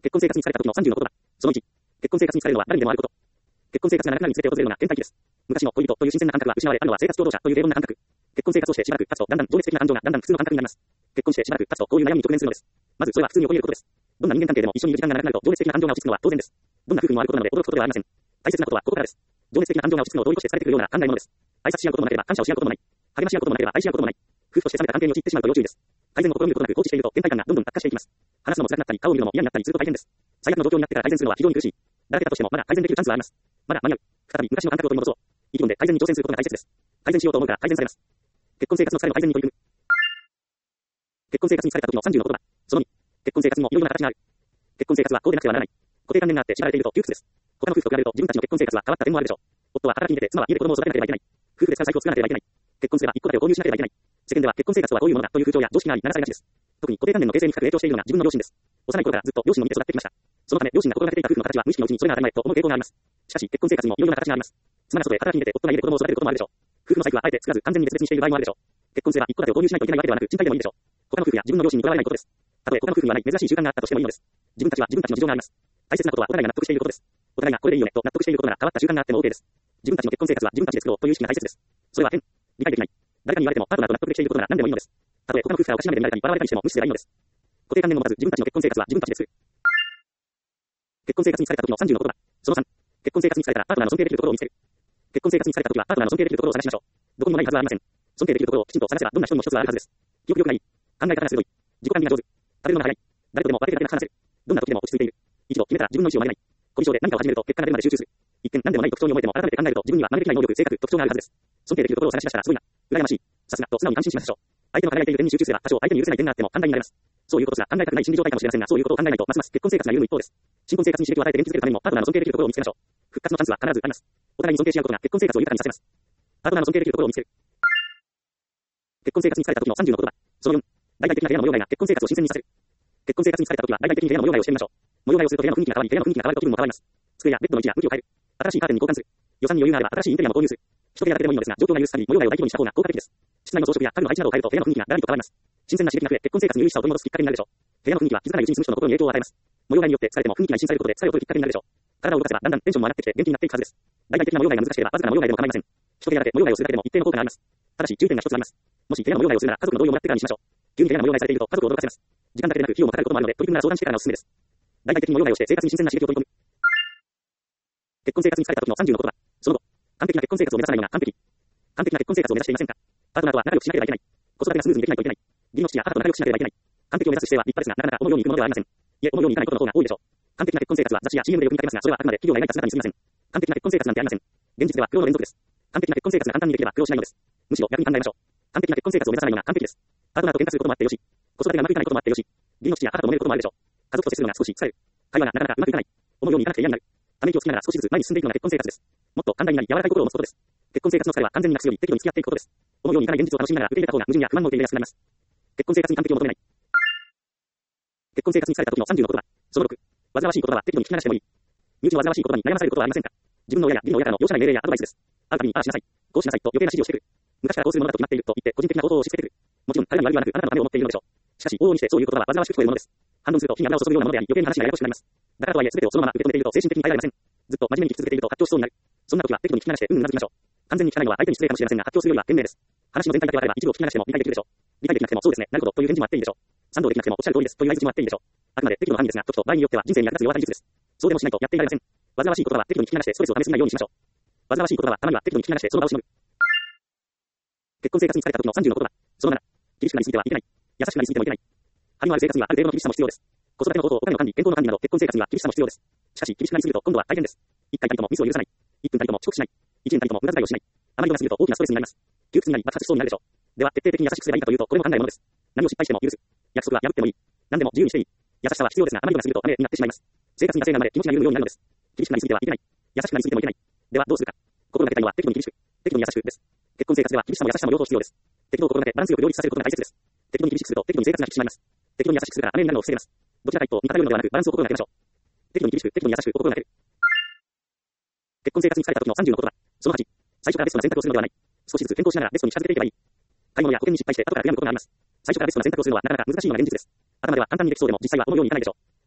結婚生活に疲れた時の30の言葉。その1、結婚生活に疲れるのは誰にでもあること。結婚生活がなくなるにつれて訪れるのが倦怠期です。昔の恋人という新鮮な感覚が失われ、あるのは生活共同者という平凡な感覚。結婚生活をしてしばらく経つと、だんだん情熱的な感情がだんだん普通の感覚になります。結婚してしばらく経つと、こういう悩みに直面するのです。まずそれは普通に起こり得ることです。どんな人間関係でも一緒にいる時間が長くなると情熱的な感情が落ち着くのは当然です。どんな夫婦にもあることなので驚くことではありません。大切なことはここからです。情熱的な感情が落ち着くのを通り越して疲れてくるような考え物です。挨拶し合うこともなければ感謝をし合うこともない。励まし合うこともなければ愛し合うこともない。夫婦として冷めた関係に陥ってしまうと要注意です。改善を試みることなく放置していると倦怠感がどんどん悪化していきます。話すのも辛くなったり、顔を見るのも嫌になったりすると大変です。最悪の状況になってから改善するのは非常に苦しい。だらけたとしてもまだ改善できるチャンスはあります。まだ間に合う。再び昔の感覚を取り戻そう。意気込んで改善に挑戦することが大切です。改善しようと思うから改善されます。結婚生活の疲れの改善に取り組む。結婚生活に疲れた時の30の言葉。その2、結婚生活にもいろいろな形がある。結婚生活はこうでなくてはならない。固定観念があって縛られていると窮屈です。他の夫婦と比べると自分たちの結婚生活は変わった点もあるでしょう。夫は働きに出て、妻は家で子供を育てなければいけない。夫婦で使う財布を作らなければいけない。結婚すれば一戸建てを購入しなければいけない。世間では結婚生活はどういうものだという風潮や常識があり、ならされがちです。特に固定観念の形成に深く影響しているのが自分の両親です。幼い頃からずっと両親の見て育ってきました。そのため両親が心がけていた夫婦の形は無意識のうちにそれが当たり前と思う傾向があります。しかし結婚生活にもいろいろな形があります。妻が外へ働きに出て夫が家で子供を育てることもあるでしょう。夫婦の財布はあえて作らず完全に別々にしている場合もあるでしょう。結婚すれば一戸建てを購入しないといけないわけではなく、賃貸でもいいでしょう。他の夫婦や自分の両親にとらわれないことです。たとえ他の夫婦にはない珍しい習慣があったとしてもいいのです。自分たちは自分たちの事情があります。大切なことはお互いが納得していることです。お互いがこれでいいよねと納得していることなら変わった習慣があっても OK です。自分たちの結婚生活は自分たちで作ろうという意識が大切です。それは変、理解できない。誰かに言われてもパートナーと納得できていることなら何でもいいのです。たとえ他の夫婦からおかしな目で見られたり笑われたりしても無視すればいいのです。固定観念を持たず自分たちの結婚生活は自分たちで作る。結婚生活に疲れた時の30の言葉。その3、結婚生活に疲れたらパートナーの尊敬できるところを見つける。結婚生活に疲れた時はパートナーの尊敬できるところを探しましょう。どこにもないはずはありません。尊敬できるところをきちんと探せばどんな人にも一つはあるはずです。記憶力がいい。考え方が鋭い。自己管理が上手。食べるのが早い。誰とでも割り当てなく話せる。どんな時でも落ち着いている。一度決めたら自分の意思を曲げない。コミュ障で何かを始めると結果が出るまで集中する。一見何でもない特徴に思えても改めて考えると自分には真似できない能力、性格、特徴があるはずです。尊敬できるところを探し出したらすごいな。羨ましい。さすがと素直に安心しましょう。相手の輝いている点に集中すれば多少相手に許せない点があっても簡単になれます。そういうことすら考えたくない心理状態かもしれませんが、そういうことを考えないとますます結婚生活が緩む一方です。新婚生活に刺激を与えて元気づけるためにもパートナーの尊敬できるところを見つけましょう。復活のチャンスは必ずあります。お互いに尊敬し合うことが結婚生活を豊かにさせます。パートナーの尊敬できるところを見つける。結婚生活に疲れた時の30の言葉。その4、大々的な部屋の模様替えが結婚生活を新鮮にさせる。結婚生活に疲れた時は大々的に部屋の模様替えをしてみましょう。模様替えをすると部屋の雰囲気が変わり、部屋の雰囲気が変わると気分も変わります。机やベッドの位置や向きを変える。新しいカーテンに交換する。予算に余裕があれば新しいインテリアも購入する。一部屋だけでもいいのですが、状況が許す限り模様替えを大規模にした方が効果的です。室内の装飾や家具の配置などを変えると部屋の雰囲気がガラリと変わります。新鮮な刺激が増え、結婚生活に優位さを取り戻すきっかけになるでしょう。部屋の雰囲気は気づかないうちに住む人の心に影響を与えます。模様替えによって疲れても雰囲気が一新されることで疲れを取るきっかけになるでしょう。体を動かせばだんだんテンションも上がってきて元気になっていくはずです。大々的な模様替えが難しければわずかな模様替えでも構いません。一部屋だけ模様替えをするだけでも一定の効果があります。ただし注意点が一つあります。もし部屋の模様替えをするなら家族の同意をもらってからにしましょう。急に部屋が模様替えされていると家族を驚かせます。時間だけでなく費用もかかることもあるので取り組むなら相談してからがおすすめです。大々的に模様替えをして生活に新鮮な刺激を取り込む。結婚生活に疲れた時の30の言葉。その後、完璧な結婚生活を目指さないような完璧な結婚生活を目指していませんか。パートナーとは仲良くしなければいけない。子育てがスムーズにできないといけない。義理の父や母と仲良くしなければいけない。完璧を目指す姿勢は立派ですが、なかなか思うようにいくものではありません。いえ、思うようにいかないことの方が多いでしょう。完璧な結婚生活は雑誌や CM でよく見かけますが、それはあくまで企業が描いた姿に過ぎません。完璧な結婚生活なんてありません。現実では苦労の連続です。完璧な結婚生活が簡単にできれば苦労しないのです。むしろ逆に考えましょう。完璧な結婚生活を目指さないのが完璧です。パートナーと喧嘩することもあってよし、子育てがうまくいかないこともあってよし、義理の父や母と揉めることもあるでしょう。家族と接するのが少し疲れる。会話がなかなかうまくいかない。思うようにいかなくて嫌になる。ため息をつきながら少しずつ前に進んでいくのが結婚生活です。もっと簡単になり柔らかい心を持つことです。結婚生活の疲れは完全になくすより適度に付き合っていくことです。思うようにいかない現実を楽しみながら受け入れた方が矛盾や不満も受け入れやすくなります。結婚生活に完璧を求めない。結婚生活に疲れた時の30の言葉。その6、煩わしい言葉は適度に聞き流してもいい。身内の煩わしい言葉に悩まされることはありませんか。自分の親や義理の親からの容赦ない命令やアドバイスです。会うたびにああしなさい、こうしなさいと余計な指示をしてくる。昔からこうするものだと決まっていると言って個人的な行動を押し付けてくる。もちろん彼らに悪意はなくあなたのためを思っているのでしょう。しかし往々にしてそういう言葉は煩わしく聞こえるものです。反論すると火に油を注ぐようなものであり余計な話がややこしくなります。だからとはいえ全てをそのまま受け止めていると精神的に耐えられません。ずっと真面目に聞き続けていると発狂しそうになる。そんな時は適度に聞き流してうなずきましょう。完全に聞かないのは相手に失礼かもしれませんが発狂するよりは賢明です。話の全体だけ分かれば一部を聞き流しても理解できるでしょう。理解できなくてもそうですね、なるほどという返事もあっていいでしょう。賛同できなくてもおっしゃる通りですという相槌もあっていいでしょう。あくまで適度の範囲ですが、時と場合によっては人生に役立つ弱い技術です。そうでもしないとやっていられません。煩わしい言葉は適度に聞き流してストレスを溜めすぎないようにしましょう。煩わしい言葉はたまには適度に聞き流してその場をしのぐ。結婚生活に疲れた時の30の言葉。その7、厳しくなりすぎてはいけない。優しくなりすぎてもいけない。張りのある生活にはある程度の厳しさも必要です。子育ての方法、お金の管理、健康の管理など結婚生活には厳しさも必要です。しかし厳しくなりすぎると今度は大変です。一回たりともミスを許さない。1分たりとも遅刻しない。1年たりとも無駄遣いをしない。あまり度が過ぎると大きなストレスになります。窮屈になり爆発しそうになるでしょう。では徹底的に優しくすればいいかというとこれも考えものです。何を失敗しても許す。約束は破ってもいい。何でも自由にしていい。優しさは必要ですがあまり度が過ぎると雨になってしまいます。生活に惰性が生まれ気持ちが緩むようになるのです。厳しくなりすぎてはいけない。優しくなりすぎてもいけない。ではどうするか。心がけたいのは適度に厳しく、適度に優しくです。結婚生活では厳しさも優しさも両方必要です。適度を心がけバランスよく両立させることが大切です。適度に厳しくすると適度に生活が引き締まります。適度に優しくするから雨になるのを防げます。どちらか一方に偏るのではなくバランスを心がけましょう。適度に厳しく適度に優しく心がける。結婚生活に疲れた時の30の言葉。その8、最初からベストな選択をするのではない。少しずつ転校しながらベストに近づけていけばいい。買い物や保険に失敗して後から悔やむことがあります。最初からベストな選択をするのはなかなか難しいのが現実です。頭では簡単にできそうでも実際は思うようにいかないでしょう。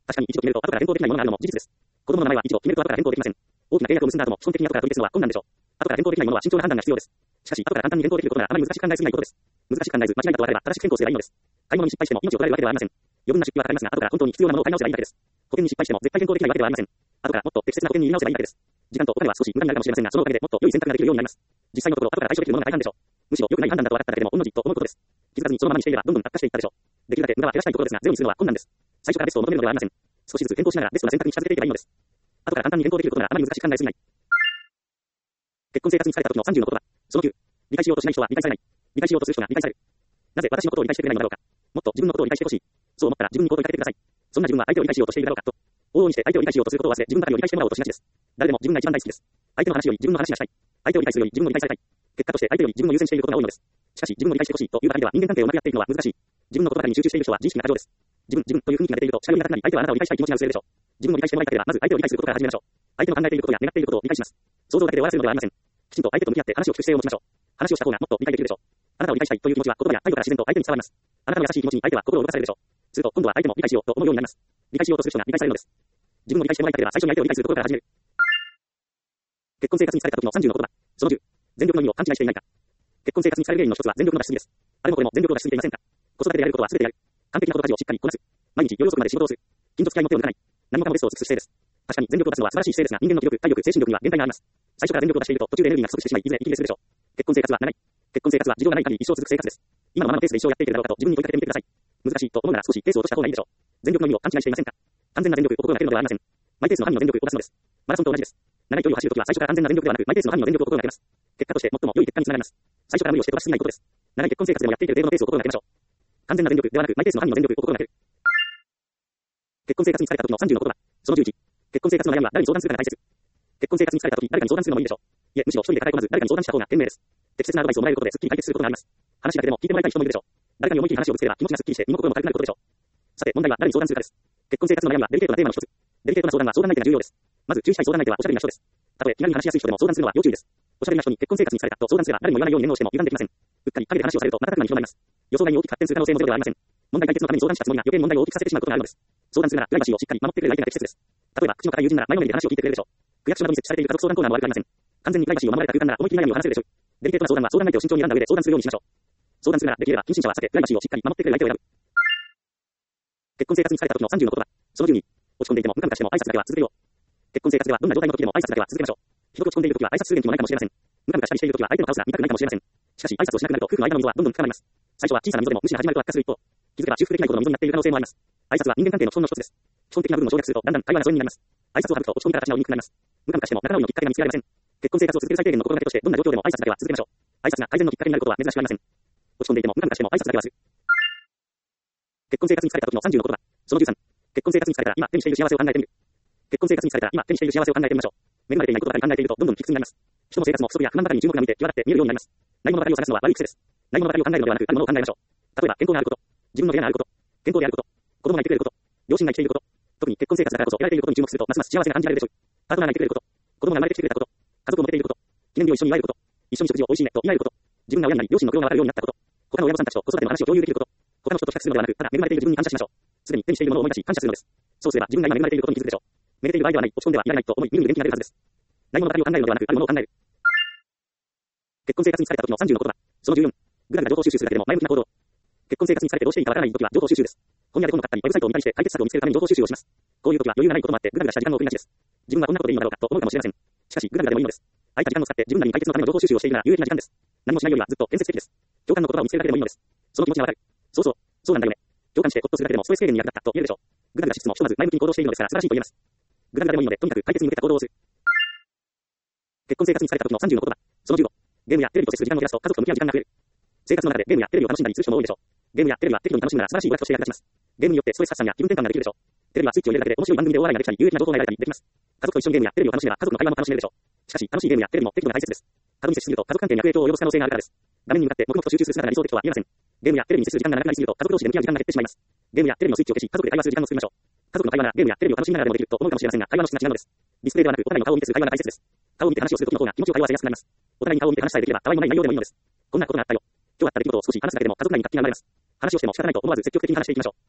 確かに位置を決めると後から変更できないものがあるのも事実です。子供の名前は位置を決めると後から変更できません。大きな契約を結んだ後も基本的に後から取り消すのは困難でしょう。後から変更できないものは慎重な判断が必要です。しかし、後から簡単に変更できることならあまり難しく考えすぎないことです。難しく考えず、間違いだと分かれば正しく変更すればいいのです。買い物に失敗しても命を取られるわけではありません。余分な出費はかかりますが、後から本当に必要なものを買い直せばいいだけです。保険に失敗しても絶対変更できないわけではありません。後からもっと適切な保険に入れ直せばいいだけです。時間とお金は少し無駄になるかもしれませんが、そのおかげでもっと良い選択ができるようになります。実際のところ、後から対処できるものが大半でしょう。むしろ良くない判断だと分かっただけでも同じと思うことです。気づかずにそのままにしていればどんどん悪化していったでしょう。できるだけ無駄は減らしたいところですが、ゼロにするのは困難です。最初からベストを求めるのではありません。少しずつ変更しながらベストな選択に近づけていけばいいのです。後から簡単に変更できることならあまり難しく考えすぎない。結婚生活に疲れた時の30の言葉。その9。理解しようとしない人は理解されない。理解しようとする人が理解される。なぜ私のことを理解してくれないのだろうか。もっと自分のことを理解してほしい。そう思ったら自分にこう問いかけてください。そんな自分は相手を理解しようとしているだろうかと。往々にして相手を理解しようとすることを忘れ、自分の中身を理解してもらおうとしがちです。誰でも自分が一番大好きです。相手の話より自分の話がしたい。相手を理解するより自分を理解されたい。結果として相手より自分を優先していることが多いのです。しかし自分を理解してほしいという場合では人間関係をうまくやっていくのは難しい。自分のことばかりに集中している人は自意識が過剰です。自分という雰囲気が出ていると近寄りがたくなり、相手はあなたを理解したい気持ちが薄れるでしょう。自分を理解してもらいたければ、まず相手を理解することから始めましょう。相手の考えていることや願っていることを理解します。想像だけで終わらせるのではありません。きちんと相手と向き合って話を聞く姿勢を持ちましょう。話をした方がもっと理解できるでしょう。あなたを理解したいという気持ちは言葉や態度から自然と相手に伝わります。あなたの優しい気持ちに相手は心を動かされるでしょう。すると今度は相手も理解しようと思うようになります。理解しようとする人が理解されるのです。自分を理解してもらいたければ最初に相手を理解するところから始める。結婚生活に疲れた時の30の言葉。その10。全力の意味を勘違いしていないか。結婚生活に疲れる原因の一つは全力の出しすぎです。あれもこれも全力を出しすぎていませんか。子育てでやることは全てやる。完璧なことたちをしっかりこなす。毎日夜遅くまで仕事をする。近所付き合いも手を抜かない。何もかもベストを尽くす姿勢です。確かに全力を出すのは素晴らしい姿勢ですが、人間の気力、体力、精神力には限界があります。最初から全力を出していると途中でエネルギーが不足してしまい、いずれ息切れするでしょう。結婚生活は7位。結婚生活は事情がない限り一生続く生活です。今のままのペースで一生やっていけるだろうかと自分に問いかけてみてください。難しいと思うなら少しペースを落とした方がいいでしょう。全力の意味を勘違いしていませんか。完全な全力を心がけるのではありません。マイペースの範囲の全力を出すのです。マラソンと同じです。長い距離を走るときは最初から完全な全力ではなく、マイペースの範囲の全力を心がけます。結果として最も良い結果につながります。最初から無理をして飛ばしすぎないことです。長い結婚生活でもやっていける程度のペースを心がけましょう。完全な全力ではなく、マイペースの範囲の全力を心がける。結婚生活に疲れた時の30の言葉。その11。結婚生活の悩みは誰に相談するかが大切。結婚生活に疲れた時、誰かに相談するのもいいでしょう。いえ、むしろ一人で抱え込まず誰かに相談した方が賢明です。適切なアドバイスをもらえることですっきり解決することがあります。話だけでも聞いてもらいたい人もいるでしょう。誰かに思い切り話をぶつければ気持ちがすっきりして身も心も軽くなることでしょう。さて、問題は誰に相談するかです。結婚生活の悩みはデリケートなテーマの一つ。デリケートな相談は相談相手が重要です。まず注意したい相談相手はおしゃべりな人です。たとえ気軽に話しやすい人でも相談するのは要注意です。おしゃべりな人に結婚生活に疲れたと相談すれば誰にも言わないように念をしても油断できません。うっかり陰で話をされると瞬く間に広まります。予想外に大きく発展する可能性もゼロではありません。問題解決のために相談したつもりが余計に問題を大きくさせてしまうことがあるのです。相談するならプライバシーをしっかり守ってくれる相手が適切です。例えば口の固い友人なら前のめりで話を聞いてくれるでしょう。区役所などに設置されている家族相談コーナーも悪くありません。完全にプライバシーを守られた空間なら思い切り悩みを話せるでしょう。デリケートな相談は相談相手を慎重に選んだ上で相談するようにしましょう。相談するならできれば近親者は避け、プライバシーをしっかり守ってくれる相手を選ぶ。結婚生活に疲れた時の30の言葉。その12。落ち込んでいてもムカムカしても挨拶だけは続けるよ。結婚生活ではどんな状態の時でも挨拶だけは続けましょう。ひどく落ち込んでいる時は挨拶する元気もないかもしれません。ムカムカしたりしている時は相手の顔すら見たくないかもしれません。しかし挨拶をしなくなると夫婦の間の溝はどんどん深まります。最初は小さな溝でも無視が始まると悪化する一方、気づけば修復できないほどの溝になっている可能性もあります。挨拶は人間関係の基本の一つです。基本的な部分を省略するとだんだん会話が疎遠になります。挨拶を省くと落ち込みから立ち直りにくくなります。ムカムカしても仲直りのきっかけが見つけられません。結婚生活を続ける最低限の心がけとしてどんな状況でも挨拶だけは続けましょう。挨拶が改善のきっかけになることは珍しくありません。落ち込んでいてもムカムカしても挨拶だけはする。結婚生活に疲れた時の30の言葉。その13。結婚生活に疲れたら今手にしている幸せを考えてみる。結婚生活に疲れたら今手にしている幸せを考えてみましょう。恵まれていないことばかり考えているとどんどん卑屈になります。人の生活も不足や不満ばかりに注目が向いて際立って見えるようになります。ないものばかりを探すのは悪い癖です。ないものばかりを考えるのではなくあるものを考えましょう。例えば健康があること、自分の部屋があること、健康であること、子供がいてくれること、両親が生きていること、特に結婚生活だからこそ得られていることに注目するとますます幸せが感じられるでしょう。パートナーがいてくれること、子供が生まれてきてくれたこと、家族を持っていること、記念日を一緒に祝えること、一緒に食事を美味しいねと言い合えること、自分が親になり両親の苦労がわかるようになったこと、他の親御さんたちと子育ての話を共有できること、他の人と比較するのではなくただ恵まれている自分に感謝しましょう。すでに手にしているものを思い出し感謝するのです。そうすれば自分が今恵まれていることに気づくでしょう。めでている場合ではない、落ち込んではいられないと思い、みるみる元気になれるはずです。ないものばかりを考えるのではなく、あるものを考える。結婚生活に疲れた時の30の言葉。その14。ぐだぐだ情報収集するだけでも前向きな行動。結婚生活に疲れてどうしていいかわからない時は情報収集です。本屋で本を買ったり、ウェブサイトを見たりして解決策を見つけるために情報収集をします。こういう時は余裕がないこともあって、ぐだぐだした時間を送りがちです。自分はこんなことでいいのだろうかと思うかもしれません。しかし、ぐだぐだでもいいのです。空いた時間を使って自分なりに解決のための情報収集をしているなら有益な時間です。何もしないよりはずっと建設的です。共感の言葉を見つけるだけでもいいのです。その気持ちがわかる。そうそう、そうなんだよね。共感してほっとするだけでもストレス軽減に役立ったと言えるでしょう。ぐだぐだしつつもひとまず前向きに行動しているのですから素晴らしいと言えます。ぐだぐだでもいいので、とにかく解決に向けた行動をする。結婚生活に疲れた時の30の言葉。その15。ゲームやテレビと接する時間を減らすと家族と向き合う時間が増える。生活の中でゲームやテレビを楽しんだりする人も多いでしょう。ゲームやテレビは適度に楽しむなら素晴らしい娯楽として役立ちます。ゲームによってストレス発散や気分転換ができるでしょう。テレビはスイッチを入れるだけで面白い番組で大笑いができたり有益な情報が得られたりできます。家族と一緒にゲームやテレビを楽しめば家族の会話も楽しめるでしょう。しかし楽しいゲームやテレビも適度が大切です。過度に接しすぎると家族関係に悪影響を及ぼす可能性があるからです。画面に向かって黙々と集中する姿が理想的とは言えません。ゲームやテレビに接する時間が長くなりすぎると家族同士で向き合う時間が減ってしまいます。ゲームやテレビのスイッチを消し家族で会話する時間を作りましょう。家族の会話ならゲームやテレビを楽しみながらでもできると思うかもしれませんが会話の質が違うのです。ディスプレイではなくお互いの顔を見てする会話が大切です。顔を見て話をする時の方が気持ちを会話しやすくなります。お互いに顔を見て話さえできればたわいもない内容でもいいのです。こんなことがあったよ。今日あった出来事を少し話すだけでも家族内に活気が生まれます。話をしても仕方ないと思わず積極的に話していきましょう。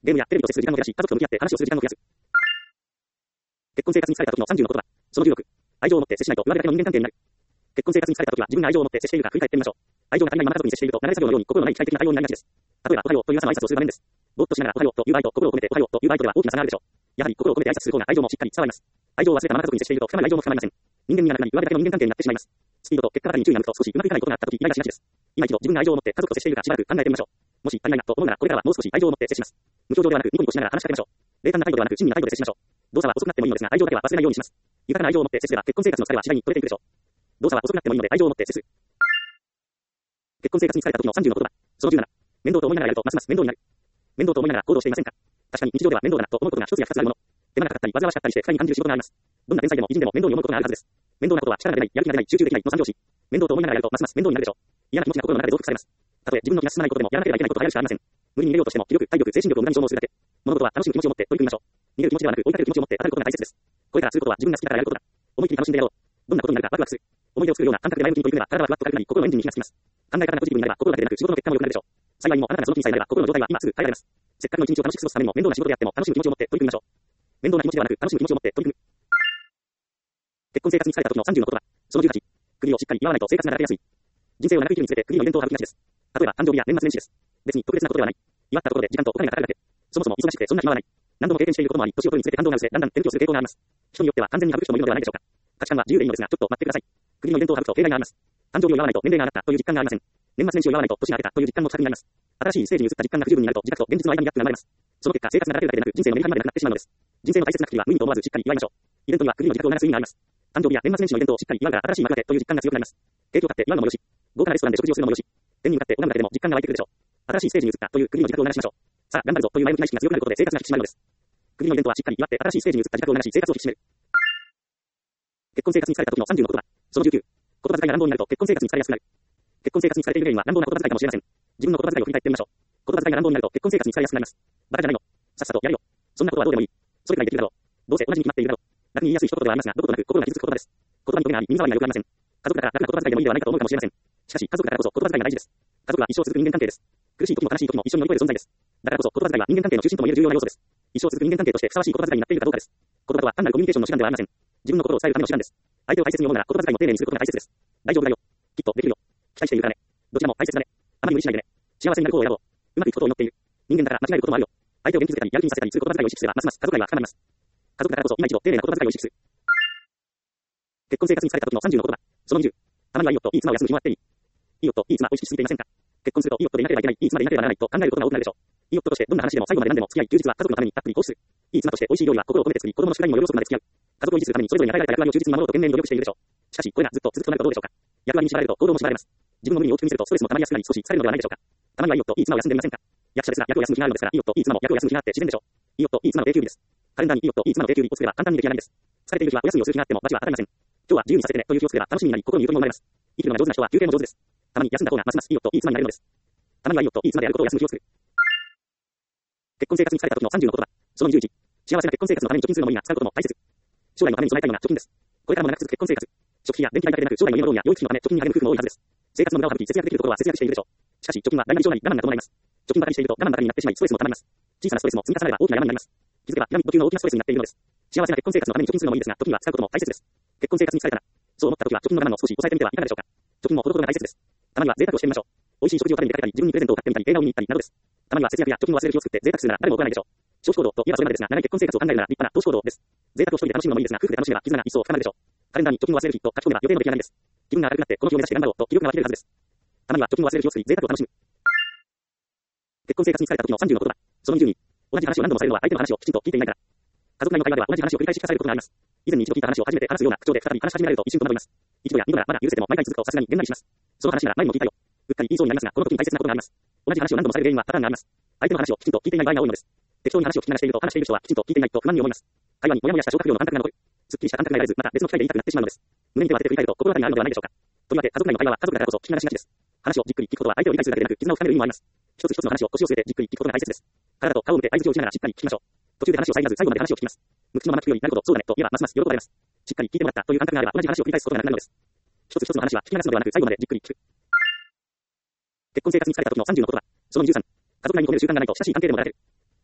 ゲームやテレビと接する時間を減らし、家族と向き合って話をする時間を増やす。結婚生活に疲れた時の30の言葉。その16。愛情を持って接しないと言われだけの人間関係になる。結婚生活に疲れた時は自分が愛情を持って接しているか振り返ってみましょう。愛情が足りないまま家族に接していると慣れ作業のように心のない機械的な対応になりがちです。例えば、おはようという朝の挨拶をする場面です。ぼーっとしながらおはようという場合と心を込めておはようという場合とでは大きな差があるでしょう。やはり心を込めて挨拶する方が愛情もしっかり伝わります。愛情を忘れたまま家族に接していると深まる愛情も深まりません。人間味がなくなり言われだけの人間関係になってしまいます。スピードと結果ばかりに注意が向くと少しうまくいかないことがあった時イライラしがちです。今一度自分が愛情を持って家族と接しているかしばらく考えてみましょう。もし足りないなと思うならこれからはもう少し愛情を持って接します。無表情ではなくニコニコしながら話しかけましょう。冷淡な態度ではなく親身な態度で接しましょう。動作は遅くなってもいいのですが愛情だけは忘れないようにします。豊かな愛情を持って接すれば結婚生活の疲れは次第に取れていくでしょう。動作は遅くなってもいいので愛情を持って接する。結婚生活に疲れた時の30の言葉。その17。面倒と思いながらやるとますます面倒になる。面倒と思いながら行動していませんか。確かに日常では面倒だなと思うことが一つや二つあるもの。手間がかかったり煩わしかったりして不快に感じる仕事があります。どんな天才でも偉人でも面倒に思うことがあるはずです。面倒なことは力が出ない、やる気が出ない、集中できないの三拍子。面倒と思いながらやるとますます面倒になるでしょう。嫌な気持ちが心の中で増幅されます。たとえ自分の気が進まないことでもやらなければいけないことがやるしかありません。無理に逃げようとしても気力、体力、精神力を無駄に消耗するだけ。物事は楽しむ気持ちを持って取り組みましょう。逃げる気持ちではなく追いかける気持ちを持って当たることが大切です。これからすることは自分が好きだからやることだ。思い切り楽しんでやろう。どんなことになるかワクワクする。思い出を作るような感覚で前向きに取り組めば体はふわっと軽くなり心のエンジンに火がつきます。考え方がポジティブになれば心だけでなく仕事の結果も良くなるでしょう。幸いにもあなたがその気にさえなれば心の状態は今すぐ変えられます。せっかくの一日を楽しく過ごすためにも面倒な仕事であっても楽しむ気持ちを持って取り組みましょう。面倒な気持ちではなく楽しむ気持ちを持って取り組む。結婚生活に疲れた時の30の言葉。その18。首をしっかり祝わないと生活が楽てやすい。人生を長く生きるにつれて首のイベントを省きがちです。例えば誕生日や年末年始です。別に特別なことではない。祝ったところで時間とお金がかかるだけ。そもそも忙しくてそんな暇はない。何度も経験していることもあり、年を取るにつれて感動が薄れ、だんだん勉強する傾向があります。人によっては完全に省く人もいるのではないでしょうか。価値観は自由でいいのですが、ちょっと待ってください。首のイベントを省くと弊害があります。誕生日を祝わないと年齢が上がったという実感がありません。年末年始を祝わないと年が明けたという実感も近くになります。新しいステージに移った実感が不十分になると自覚と現実の間にギャップが生まれます。その結果、生活が流れるだけでなく人生のメリハリまでなくなってしまうのです。人生の大切な時は無理と思わずしっかり祝いましょう。イベントには首の自覚を流す意味があります。誕生日や年末年始のイベントをしっかり祝うから新しい幕開けという実感が強くなります。ケーキを買って祝うのもよし、豪華なレストランで食事をするのもよし、天に向かって拝むだけでも実感が湧いてくるでしょう。新しいステージに移ったという首の自覚を流しましょう。さあ、頑張るぞという前向きな意識が強くなることで生活が引き締まるのです。首のイベントはしっかり祝って新しいステージに移った自覚を流し生活を引き締める。結婚生活に疲れた時の30の言葉。その19。言葉遣いが乱暴になると結婚生活に疲れやすくなる。結婚生活に疲れている原因は乱暴な言葉遣いかもしれません。自分の言葉遣いを振り返ってみましょう。言葉遣いが乱暴になると結婚生活に疲れやすくなります。バカじゃないの。さっさとやるよ。そんなことはどうでもいい。それくらいできるだろう。どうせ同じに決まっているだろう。楽に言いやすい一言ではありますが、どことなく心が傷つく言葉です。言葉にトゲがあり、耳障りが良くありません。家族だから楽な言葉遣いでもいいではないかと思うかもしれません。しかし、家族だからこそ言葉遣いが大事です。家族は一生続く人間関係です。苦しい時も悲しい時も一緒に乗り越える存在です。だからこそ言葉遣いは人間関係の中心とも言える重要な要素です。一生続く人間関係としてふさわしい言葉遣いになっているかどうかです。言葉とは単なるコミュニケーションの手段ではありません。自分の心を伝えるための手段です。相手を大切に思うなら言葉遣いも丁寧にすることが大切です。大丈夫だよ。きっとできるよ。期待しているからね。どちらも大切だね。あまり無理しないでね。幸せになる方を選ぼう。うまくいくことを祈っている。人間だから間違えることもあるよ。相手を元気づけたり、やる気にさせたりする言葉遣いを意識すれば、ますます家族愛は深まります。家族だからこそ今一度丁寧な言葉遣いを意識する。結婚生活に疲れた時の30の言葉。その20。たまにはいい夫、いい妻を休む日もあっていい。いい夫、いい妻を意識しすぎていませんか。結婚するといい夫でいなければいけない、いい妻でいなければならないと考えることが多くなるでしょう。いい夫としてどんな話でも最後まで何でも付き合い、休日は家族のためにたっぷり行使する。いい妻として美味しい料理は心を込めて作り、子供の宿題にも夜遅くまで付き合う。家族を維持するためにそれぞれに与えられた役割を忠実に守ろうと懸命に努力しているでしょう。しかし、これがずっと続くとなるとどうでしょうか。役割に縛られると行動も縛られます。自分の無理に大きく見せるとストレスも溜まりやすくなり少し疲れるのではないでしょうか。たまにはいい夫、いい妻を休んでみませんか。役者ですが役を休む気があるのですから、いい夫、いい妻も役を休む気があって自然でしょう。いい夫、いい妻の定休日です。カレンダーにいい夫、いい妻の定休日を作れば簡単にできないんです。疲れている日はお休みをする気があっても罰は当たりません。今日は自由にさせてねという日を作れば楽しみになり心にゆとりも生まれます。生きるのが上手な人は休憩も上手です。たまに休んだ方がますますいい夫、いい妻になれるのです。たまにはいい夫、いい妻であることを休む日を作る。結婚生活に疲れた時の30の言葉。その21。幸せな結婚生活のために貯金するのもいいが使うことも大切。将来のために備えたいのが貯金です。これからも長く続く結婚生活。食費や電気代だけでなく将来の家のローンや養育費のため貯金に励む夫婦も多いはずです。生活の無駄を省き節約できるところは節約しているでしょう。しかし貯金は大なり小なり我慢が伴います。貯金ばかりしていると我慢ばかりになってしまいストレスも溜まります。小さなストレスも積み重なれば大きな山になります。気づけばピラミッド級の大きなストレスになっているのです。幸せな結婚生活のために貯金するのもいいですが、貯金は使うことも大切です。結婚生活に疲れたな。そう思った時は貯金の我慢を少し抑えてみてはいかがでしょうか。貯金もほどほどが大切です。たまには贅沢をしてみましょう。美味しい食事を食べに出かけたり、自分にプレゼントを買ってみたり、映画を見に行ったりなどです。たまには節約や貯金を忘れる日を作って贅沢するなら誰も怒らないでしょう。消費行動といえばそれまでですが、長い結婚生活を考えるなら立派な投資行動です。贅沢を一人で楽しむのもいいですが、夫婦で楽しめば絆が一層深まるでしょう。カレンダーに貯金を忘れる日と書き込めば予定の出来上がりです。気分が明るくなってこの日を目指して頑張ろうと気力が湧き出るはずです。たまには貯金を忘れる日を作り贅沢を楽しむ。結婚生活に疲れた時の30の言葉。その22。同じ話を何度もされるのは相手の話をきちんと聞いていないから。家族内の会話では同じ話を繰り返し聞かされることがあります。以前に一度聞いた話を初めて話すような口調で再び話し始められると一瞬戸惑います。一度や二度ならまだ許せても毎回続くとさすがにげんなりします。その話なら前にも聞いたよ。うっかり言いそうになりますが、この時に大切なことがあります。同じ話を何度もされる原因はパターンがあります。相手の話をきちんと聞いていない場合が多いのです。適当に話を聞き流していると話している人はきちんと聞いていないと不満に思います。会話にモヤモヤした消化不良の感覚が残る。すっきりした感覚が得られず、また別の機会で言いたくなってしまうのです。胸に手を当てて振り返ると心当たりがあるのではないでしょうか。とりわけ家族内の会話は家族だからこそ聞き流しがちです。話をじっくり聞くことは相手を理解するだけでなく絆を深める意味もあります。一つ一つの話を腰を据えてじっくり聞くことが大切です。体と顔を見て相槌を打ちながらしっかり聞きましょう。途中で話を遮らず最後まで話を聞きます。無口のまま聞くよりなるほどそうだねと言えばますます喜ばれます。しっかり聞いてもらったという感覚があれば同じ話を繰り返すことがなくなるのです。一つ一つの話は聞き流すのではなく最後までじっくり聞く。結婚生活に疲れた時の30の言葉。その23。家族内に込める習慣がないと親しい関係でもらえる。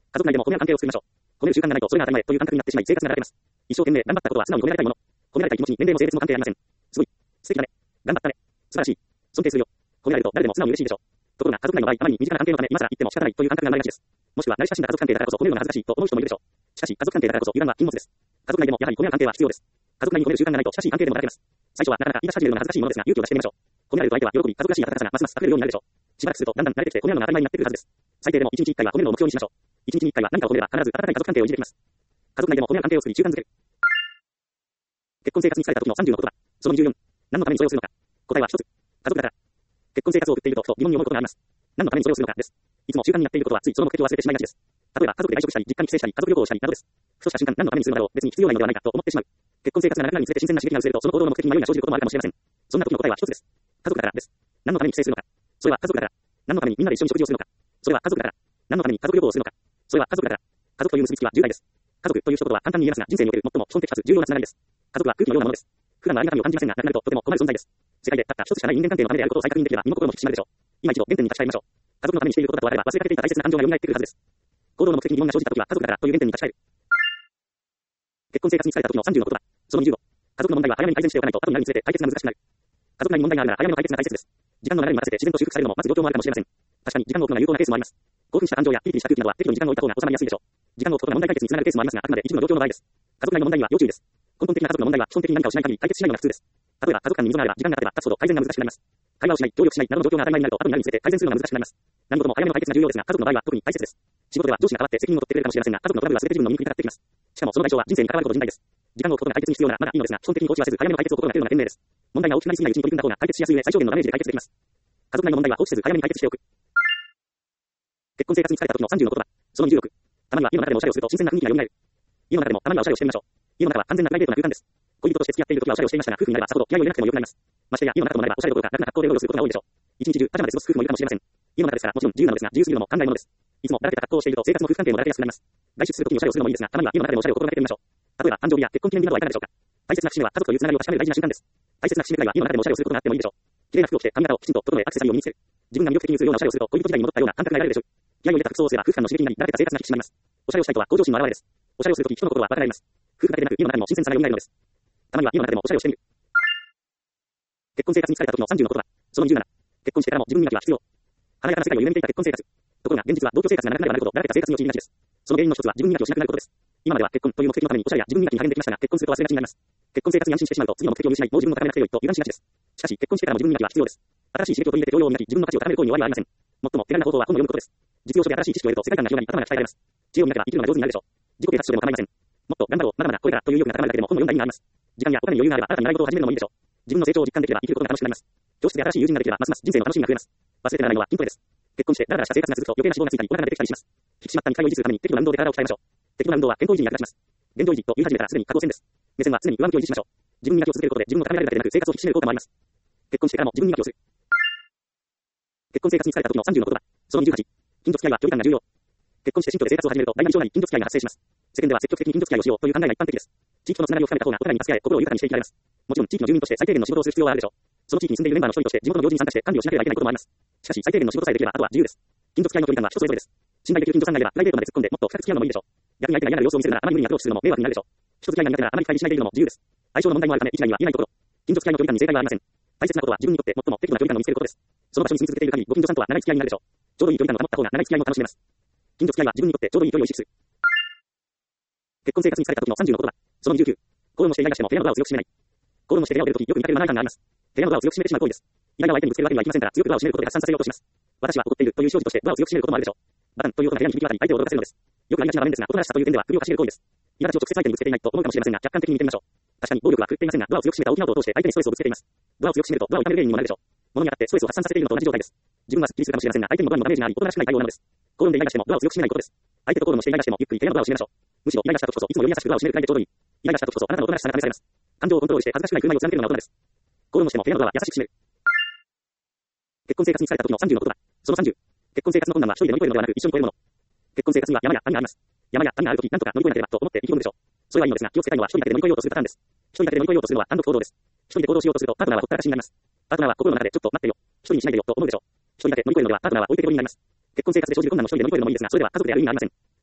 家族内でも褒め合う関係を作りましょう。褒める習慣がないとそれが当たり前という感覚になってしまい生活が流れます。一生懸命頑張ったことは素直に褒められたいもの。褒められたい気持ちに年齢も性別も関係ありません。すごい。素敵だね。頑張ったね。素晴らしい。尊敬するよ。褒められると誰でも素直に嬉しいでしょう。ところが家族内の場合、あまりに身近な関係のため今更言っても仕方ないという感覚が生まれがちです。もしくは慣れ親しんだ家族関係だからこそ褒めるのが恥ずかしいと思う人もいるでしょう。しかし家族関係だからこそ油断は禁物です。家族内でもやはり褒め合う関係は必要です。家族内に褒める習慣がないと親しい関係でもだらけます。最初はなかなか言い出し始めるのが恥ずかしいものですが勇気を出してみましょう。褒められると相手は喜び家族らしい温かさがますます溢れるようになるでしょう。しばらくするとだんだん慣れてきて褒めるのが当たり前になってくるはずです。最低でも1日1回は褒めるのを目標にしましょう。1日に1回は何かを褒めれば必ず温かい家族関係を維持できます。家族内でも褒め合う関係を作り習慣づける。結婚生活に疲れた時の30の言葉。その24。何のためにそれをするのか。答えは一つ。家族だから。結婚生活を送っているとふと疑問に思うことがあります。何のためにそれをするのかです。いつも習慣になっていることはついその目的を忘れてしまいがちです。例えば家族で外食したり、実家に帰省したり、家族旅行をしたりなどです。ふとした瞬間、何のためにするのだろう、別に必要ないのではないかと思ってしまう。結婚生活が長くなるにつれて新鮮な刺激が薄れると、その行動の目的に迷いが生じることもあるかもしれません。そんな時の答えは一つです。家族だからです。何のために帰省するのか。それは家族だから。何のためにみんなで一緒に食事をするのか。それは家族だから。何のために家族旅行をするのか。それは家族だから。家族という結びつきは重大です。家族という一言は簡単に言えますが、人生における最も基本的かつ重要なつながりです。家族は空気のようなものです。普段はありがたみを感じませんが、なくなるととても困る存在です。世界でたった一つしかない人間関係のためであることを再確認できれば身も心も引き締まるでしょう。今一度原点に立ち返りましょう。家族のためにしていることだとあれば忘れかけていた大切な感情が蘇ってくるはずです。行動の目的に疑問が生じた時は家族だからという原点に立ち返る。結婚生活に疲れた時の30の言葉。その25。家族の問題は早めに改善しておかないと後になるにつれて解決が難しくなる。家族内に問題があるなら早めの解決が大切です。時間の流れに任せて自然と修復されるのもまず状況もあるかもしれません。確かに時間を置くのが有効なケースもあります。興奮した感情やピリピリした空気などは適度に時間を置いた方が収まりやすいでしょう。時間を置くことが問題解決につながるケースもありますが、あくまで一部の状況の場合です。家族内の問題には要注意です。根本的な家族の問題は基本的に何かをしない限り解決しないのが普通です。例えば家族間に溝があれば時間が経てば経つほど改善が難しくなります。会話をしない、協力しないなどの状況が当たり前になると後になるにつれて改善するのが難しくなります。何事も早めの解決が重要ですが、家族の場合は特に大切です。仕事では上司が代わって責任を取ってくれるかもしれませんが、家族のトラブルは全て自分の身に降りかかってきます。しかもその代償は人生に関わるほど甚大です。時間を置くことが解決に必要ならまだいいのですが、基本的に放置はせず早めの解決を心がけるのが賢明です。問題が大きくなりすぎないうちに取り組んだ方が解決しやすい上、最小限のダメージで解決できます。家族内の問題は放置せず早めに解決しておく。結婚生活に疲れた時の30の言葉。その26。たまには家の中でもおしゃれをすると新鮮な雰囲気が蘇る。家の中でもたまにはおしゃれをしてみましょう。家の中は完全なプライベートな空間です。恋人として付き合っている時はおしゃれをしていましたが、夫婦になればさほど気合を入れなくても良くなります。ましてや家の中ともなればおしゃれどころか楽な格好でうろうろすることが多いでしょう。一日中パジャマで過ごす夫婦もいるかもしれません。家の中ですからもちろん自由なのですが、自由すぎるのも考えものです。いつもだらけた格好をしていると生活の夫婦関係もだらけやすくなります。外出する時におしゃれをするのもいいですが、たまには家の中でもおしゃれを心がけてみましょう。例えば誕生日や結婚記念日などはいかがでしょうか。大切な節目は家族というつながりを確かめる大事な瞬間です。大切な節目くらいは家の中でもおしゃれをすることがあってもいいでしょう。綺麗な服を着て髪型をきちんと整えアクセサリーを身につける。自分が魅力的に映るようなおしゃれをすると恋人時代に戻ったような感覚が得られるでしょう。気合を入れた服装をすれば夫婦間の刺激になり、だらけた生活が引き締まります。おしゃれをしたいとは向上心の表れです。おしゃれをするとき人のことは分かられます。夫婦だけでなく家の中でも新鮮さが蘇るのです。たまには家の中でもおしゃれをしてみる。結婚生活に疲れた時の30の言葉。その27。結婚してからも自分磨きは必要。華やかな世界を夢見ていた結婚生活。ところが現実は同居生活が長くなればなるほどだらけた生活に陥りがちです。その原因の一つは自分磨きをしなくなることです。今までは結婚という目的のためにおしゃれや自分磨きに励んできましたが、結婚すると忘れがちになります。結婚生活に安心してしまうと次の目的を見失い、もう自分を高めなくてよいと油断しがちです。しかし結婚してからも自分磨きは必要です。新しい刺激を取り入れて教養を磨き、自分の価値を高める行為に終わりはありません。最も手軽な方法は本を読むことです。実用書で新しい知識を得ると世界観が広がり、頭が鍛えられます。知恵を磨けば生きるのが上手になるでしょう。自己啓発書でも構いません。もっと頑張ろう、まだまだこれからという意欲が高まるだけでも本を読んだ意味があります。時間やお金に余裕があれば新たに習い事を始めるのもいいでしょう。自分の成長を実感できれば生きることが楽しくなります。教室で新しい友人ができればますます人生の楽しみが増えます。忘れてならないのは筋トレです。結婚してダラダラした生活が続くと余計な脂肪がついたりお腹が出てきたりします。引き締まった肉体を維持するために適度な運動で体を鍛えましょう。適度な運動は健康維持に役立ちます。現状維持と言い始めたらすでに過去線です。目線は常に上向きを維持しましょう。自分磨きを続けることで自分を高められるだけでなく生活を引き締める効果もあります。結婚してからも自分磨きをする。結婚生活に疲れた時の30の言葉。その28。近所付き合いは距離感が重要。結婚して新居で生活を始めると大なり小なり近所付き合いが発生します。世間では積極的に近所付き合いをしようという考えが一般的です。地域とのつながりを深めた方がお互いに助け合い心を豊かにしていきられます。もちろん地域の住民として最低限の仕事をする必要はあるでしょう。その地域に住んでいるメンバーの一人として地元の行事に参加して管理をしなければいけないこともあります。しかし最低限の仕事さえできればあとは自由です。近所付き合いの距離感は人それぞれです。信頼できる近所さんがいればプライベートまで突っ込んでもっと深く付き合うのもいいでしょう。逆に相手が嫌な様子を見せるならあまり無理にアプローチするのも迷惑になるでしょう。人付き合いが苦手ならあまり深入りしないでいるのも自由です。相性の問題もあるため一概には言えないところ。近所付き合いの距離感に正解はありません。大切なことは自分にとって最も適度な距離感を見つけることです。その場所に住み続けている限りご近所さんとは長い付き合いになるでしょう。ちょうどいい距離感を保った方が長い付き合いも楽しめます。近所付き合いは自分にとってちょうどいい距離を意識する。結婚生活に疲れた時の30の言葉。その29。口論をしてイライラしても部屋のドアを強く閉めない。口論をして部屋を出るときよく見かけるマナー違反があります。部屋のドアを強く閉めてしまう行為です。意外な相手にぶつけるわけにはいきませんから強くドアを閉めることで発散させようとします。私は怒っているという証拠としてドアを強く閉めることもあるでしょう。バタンという音が部屋に響き渡り相手を驚かせるのです。よくありがちな場面ですが、大人しさという点では首をかしげる行為です。苛立ちを直接相手にぶつけていないと思うかもしれませんが、客観的に見てみましょう。確かに暴力は狂っていませんが、ドアを強く閉めた大きな音を通して相手にストレスをぶつけています。ドアを強く閉めるとドアを痛める原因にもなるでしょう。物に当たってストレスを発散させているのと同じ状態です。自分はスッキリするかもしれませんが、相手にもドアにもダメージがあり、大人しくない対応なのです。口論でイライラしてもドアを強く閉めないことです。相手と口論をしてイライラしてもゆっくり部屋のドアを閉めましょう。むしろイライラした時こそいつもより優しくドアを閉めるくらいでちょうどいい。イライラした時こそあなたの大人しさが試されます。感情をコントロールして恥ずかしくない振る舞いを続けるのが大人です。口論をしても部屋のドアは優しく閉める。結婚生活に疲れた時の30の言葉。その30。結婚生活の困難は一人で乗り越えるのではなく一緒に越えるもの。結婚生活には山や谷があります。山や谷があるとき何とか乗り越えなければと思って生き込むでしょう。それはいいのですが、気をつけたいのは一人だけで乗り越えようとするパターンです。一人だけで乗り越えようとするのは単独行動です。一人で行動しようとするとパートナーはほったらかしになります。パートナーは心の中でちょっと待ってよ。一人にしないでよと思うでしょう。一人だけ乗り越えるのではパートナーは置いてけぼりになります。結婚生活で生じる困難を一人で乗り越えるのもいいですが、それでは家族でやる意味がありません。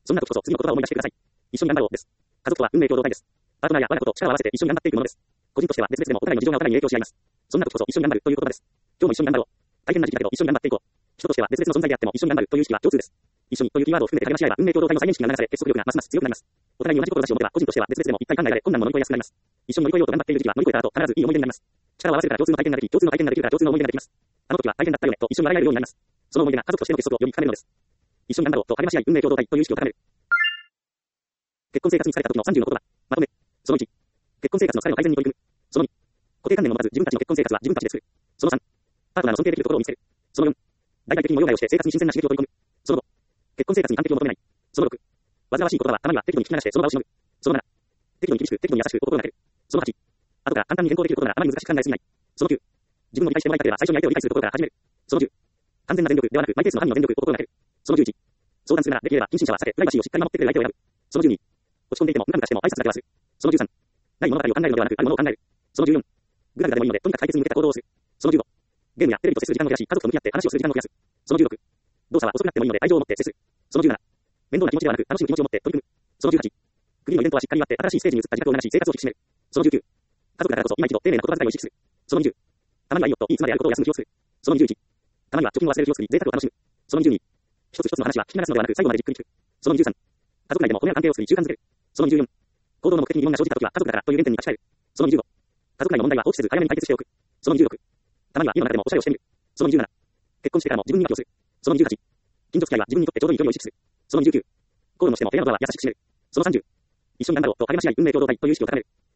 そんな時こそ次の言葉を思い出してください。一緒に頑張ろうです。家族とは運命共同体です。パートナーや我が子と力を合わせて一緒に頑張っていくものです。個人としては別々でもお互いの事情がお互いに影響し合います。そんな時こそ一緒に頑張るという言葉です。今日も一緒に頑張ろう。大変な時期だけど一緒に頑張っていこう。人としては別々の存在であっても一緒に頑張るという意識は共通です。一緒にというキーワードを含めて励まし合えば運命共同体の再認識が流され結束力がますます強くなります。お互いに同じ志を持てば個人としては別々でもいっぱい考えられ困難も乗り越えやすくなります。一緒に乗り越えようと頑張っている時期は乗り越えた後必ずいい思い出になります。力を合わせるから共通の体験ができ、共通の体験ができるから共通の思い出ができます。あの時は大変だったよねと一緒に笑えるようになります。その思い出が家族としての結束をより深めるのです。一緒に頑張ろうと励まし合い運命共同体という意識を高める。結婚生活に疲れた時の30の言葉。まとめ。その1。結婚生活の疲れの改善に取り組む。その2。固定観念を持たず自分たちの結婚生活は自分たちで作る。その3。パートナーの尊敬できるところを見せる。その4。大々的に模様替えをして生活に新鮮な刺激を取り込む。その5。結婚生活に完璧を求めない。その6。煩わしい言葉はたまには適度に聞き流してその場をしのぐ。その7。適度に厳しく適度に優しく心がける。その8。後から簡単に変更できることならあまり難しく考えすぎない。その9。自分の理解してもらいたければ最初に相手を理解するところから始める。その10。完全な全力ではなくマイペースの範囲の全力を心がける。その11。相談するならできれば近親者は避けプライバシーをしっかり守ってくれる相手を選ぶ。その12。落ち込んでいてもムカムカしても挨拶だけはする。その13。ない物語を考えるのではなくあるものを考える。その14。ぐだぐだでもいいのでとにかく解決に向けた行動をする。その15。ゲームやテレビと接する時間を増やし家族と向き合って話をする時間を増やす。その16。動作は遅くなってもいいので愛情を持って接する。その17。面倒な気持ちではなく楽しむ気持ちを持って取り組む。その18。フリーのイベントはしっかりやって新しいステージに移った自覚を流し生活を引き締める。その19。家族だからこそ今一度丁寧な言葉遣いを意識する。その20。たまにはいい夫、いい妻であることを休む気をする。その21。たまには貯金を忘れる気を作り贅沢を楽しむ。その22。一つ一つの話は聞き流すのではなく最後までじっくり聞く。その23。家族内でも褒め合う関係を作り習慣づける。その24。行動の目的に疑問が生じた時は家族だからという原点に立ち返る。その25。家族内の問題は放置せず早めに解決しておく。その26。たまには家の中でもおしゃれをしてみる。その27。結婚してからも自分には気をする。その28。近所付き合いは自分にとってちょうどいい距離を意識する。その29。口論をしても部屋のドアは優しく閉める。その30。一緒に頑張ろうと励まし合い運命共同体という意識を高める。